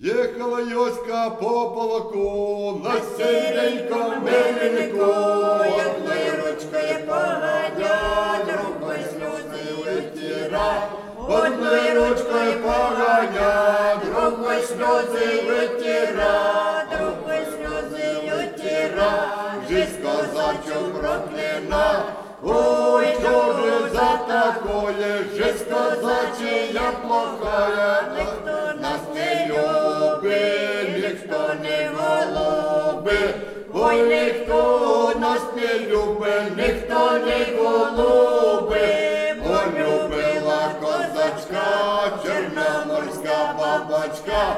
Ехала Йоська по полоку, на сіренькому мельнику, одною ручкою поганя, другою сльози витіра. Одною ручкою поганя, другою сльози витіра, другою сльози витіра. Жизнь козачу проклина, ой, что же за такое, жизнь козачья плохая. Никто нас не любит, никто не голубит, ой, никто нас не любит, никто не голубит. Полюбила козачка, чорноморська бабочка,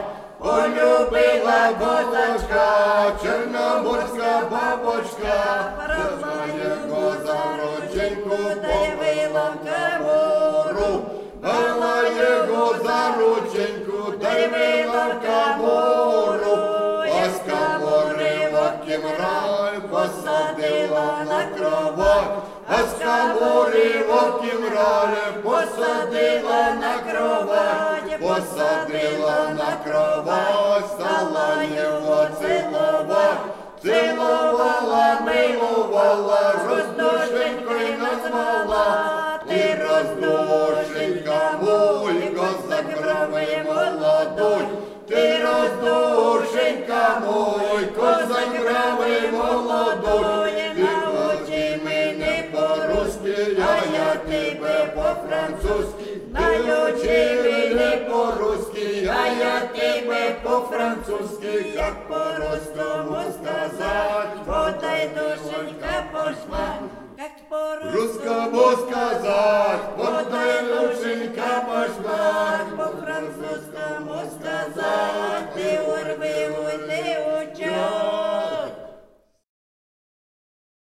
полюбила козачка, чорноморська бабочка. Взяла його за рученьку, повела в камору, взяла його за рученьку, повела в камору. А з камори в окімраль посадила на кровать, а з камори в окімраль посадила на кровать, посадила на кровать, стала його цілувати. Цілувала, милувала, роздушенькою назвала. Ти роздушенька мой, козак гравий молодой. Ти роздушенька мой, козак гравий молодой. Ти научи мене по-русски, а я тебе по-французьки. Научи мене по-русски, а я тебе по-французьки. Як по-русскому сказать, подай душенька пошла. Как по-русскому сказать, подай душенька пошла. По-французскому сказать, ты урви, уйди,